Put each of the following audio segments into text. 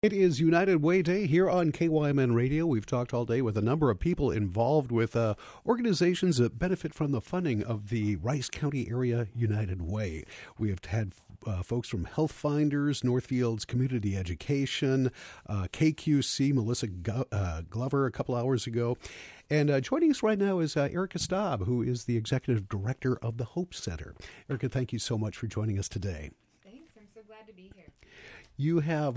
It is United Way Day here on KYMN Radio. We've talked all day with a number of people involved with organizations that benefit from the funding of the Rice County Area United Way. We have had folks from Health Finders, Northfield's Community Education, KQC, Melissa Glover a couple hours ago. And joining us right now is Erica Staub, who is the Executive Director of the Hope Center. Erica, thank you so much for joining us today. Thanks. I'm so glad to be here. You have...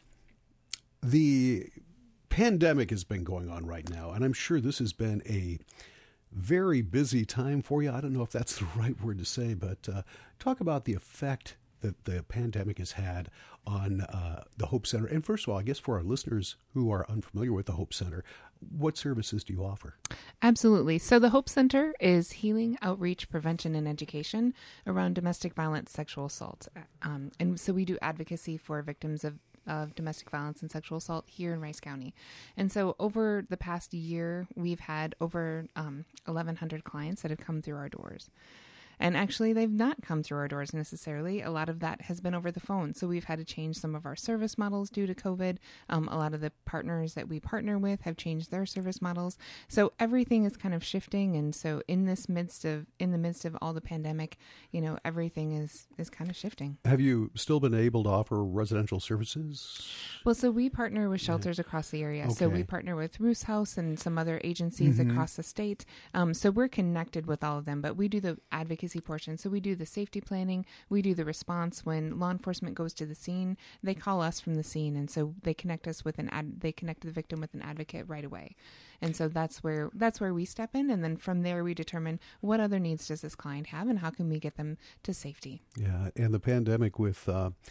The pandemic has been going on right now, and I'm sure this has been a very busy time for you. I don't know if that's the right word to say, but talk about the effect that the pandemic has had on the Hope Center. And first of all, I guess for our listeners who are unfamiliar with the Hope Center, what services do you offer? Absolutely. So the Hope Center is healing, outreach, prevention, and education around domestic violence, sexual assault. And so we do advocacy for victims of domestic violence and sexual assault here in Rice County. And so over the past year, we've had over 1,100 clients that have come through our doors. And actually, they've not come through our doors necessarily. A lot of that has been over the phone. So we've had to change some of our service models due to COVID. A lot of the partners that we partner with have changed their service models. So everything is kind of shifting. And so in the midst of all the pandemic, everything is kind of shifting. Have you still been able to offer residential services? Well, so we partner with shelters across the area. Okay. So we partner with Roos House and some other agencies across the state. So we're connected with all of them, but we do the advocacy portion. So we do the safety planning, we do the response. When law enforcement goes to the scene, they call us from the scene, and so they connect us with they connect the victim with an advocate right away. And so that's where we step in, and then from there we determine what other needs does this client have and how can we get them to safety. Yeah, and the pandemic with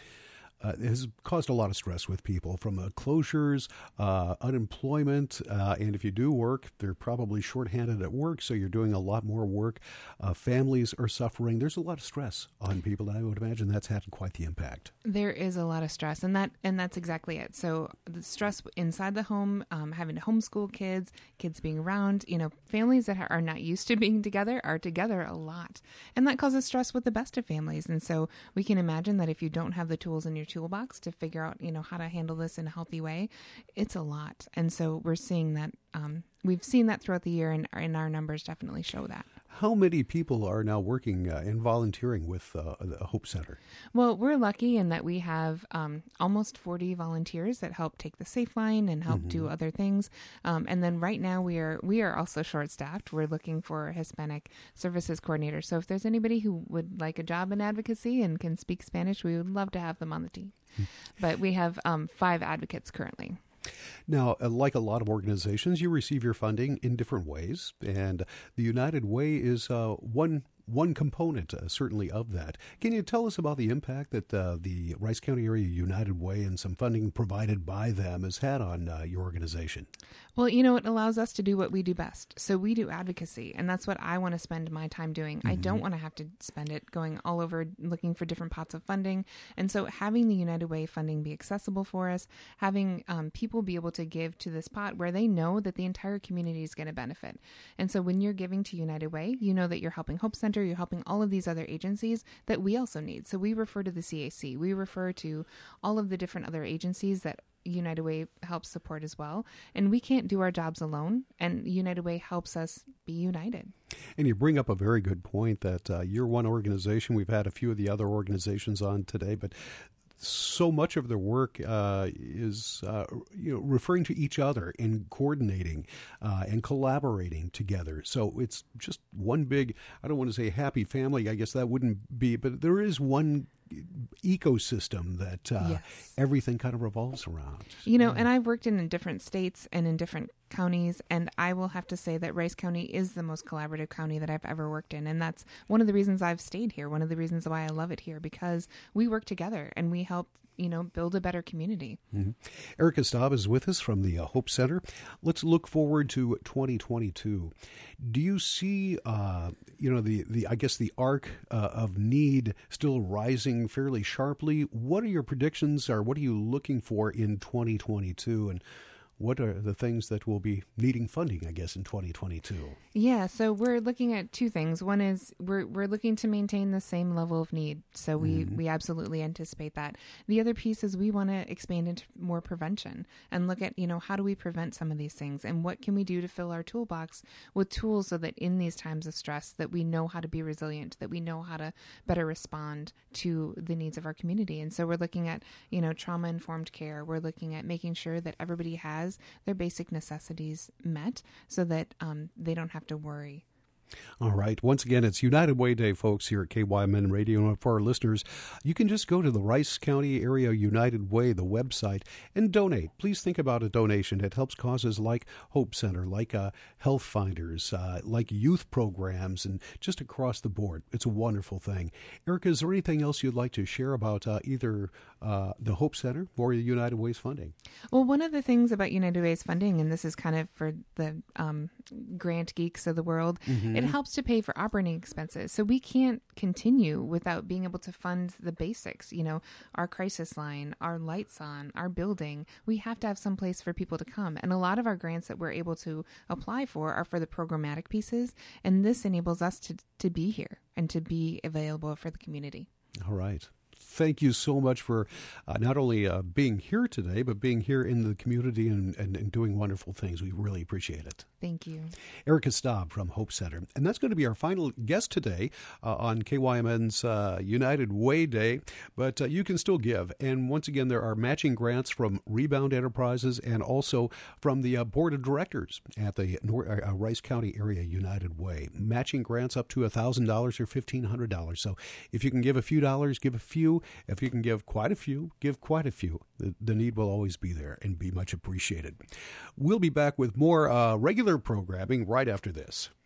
has caused a lot of stress with people, from closures, unemployment, and if you do work, they're probably shorthanded at work, so you're doing a lot more work. Families are suffering. There's a lot of stress on people, and I would imagine that's had quite the impact. There is a lot of stress, and that's exactly it. So the stress inside the home, having to homeschool kids being around, families that are not used to being together are together a lot, and that causes stress with the best of families. And so we can imagine that if you don't have the tools in your toolbox to figure out, how to handle this in a healthy way, it's a lot. And so we're seeing that, we've seen that throughout the year, and our numbers definitely show that. How many people are now working and volunteering with the Hope Center? Well, we're lucky in that we have almost 40 volunteers that help take the safe line and help do other things. And then right now we are also short-staffed. We're looking for a Hispanic services coordinator. So if there's anybody who would like a job in advocacy and can speak Spanish, we would love to have them on the team. But we have 5 advocates currently. Now, like a lot of organizations, you receive your funding in different ways, and the United Way is one component, certainly, of that. Can you tell us about the impact that the Rice County Area United Way and some funding provided by them has had on your organization? Well, it allows us to do what we do best. So we do advocacy, and that's what I want to spend my time doing. I don't want to have to spend it going all over looking for different pots of funding. And so having the United Way funding be accessible for us, having people be able to give to this pot where they know that the entire community is going to benefit. And so when you're giving to United Way, you know that you're helping Hope Center, you're helping all of these other agencies that we also need. So we refer to the CAC, we refer to all of the different other agencies that United Way helps support as well. And we can't do our jobs alone, and United Way helps us be united. And you bring up a very good point that you're one organization. We've had a few of the other organizations on today, but so much of their work is referring to each other and coordinating and collaborating together. So it's just one big, I don't want to say happy family, I guess that wouldn't be, but there is one ecosystem that Yes. everything kind of revolves around. And I've worked in different states and in different counties, and I will have to say that Rice County is the most collaborative county that I've ever worked in, and that's one of the reasons I've stayed here, one of the reasons why I love it here, because we work together and we help build a better community. Erica Staub is with us from the Hope Center. Let's look forward to 2022. Do you see, the arc of need still rising fairly sharply? What are your predictions, or what are you looking for in 2022, and what are the things that will be needing funding, I guess, in 2022? Yeah, so we're looking at two things. One is we're looking to maintain the same level of need. So we absolutely anticipate that. The other piece is we want to expand into more prevention and look at, how do we prevent some of these things and what can we do to fill our toolbox with tools so that in these times of stress that we know how to be resilient, that we know how to better respond to the needs of our community. And so we're looking at, trauma-informed care. We're looking at making sure that everybody has their basic necessities met so that they don't have to worry. All right. Once again, it's United Way Day, folks, here at KYMN Radio. And for our listeners, you can just go to the Rice County Area United Way, the website, and donate. Please think about a donation. It helps causes like Hope Center, like Health Finders, like youth programs, and just across the board. It's a wonderful thing. Erica, is there anything else you'd like to share about either the Hope Center or the United Way's funding? Well, one of the things about United Way's funding, and this is kind of for the grant geeks of the world, it helps to pay for operating expenses. So we can't continue without being able to fund the basics, our crisis line, our lights on, our building. We have to have some place for people to come. And a lot of our grants that we're able to apply for are for the programmatic pieces. And this enables us to be here and to be available for the community. All right. Thank you so much for not only being here today, but being here in the community and doing wonderful things. We really appreciate it. Thank you. Erica Staub from Hope Center. And that's going to be our final guest today on KYMN's United Way Day. But you can still give. And once again, there are matching grants from Rebound Enterprises and also from the Board of Directors at the Rice County Area United Way. Matching grants up to $1,000 or $1,500. So if you can give a few dollars, give a few. If you can give quite a few, give quite a few. The need will always be there and be much appreciated. We'll be back with more regular programming right after this.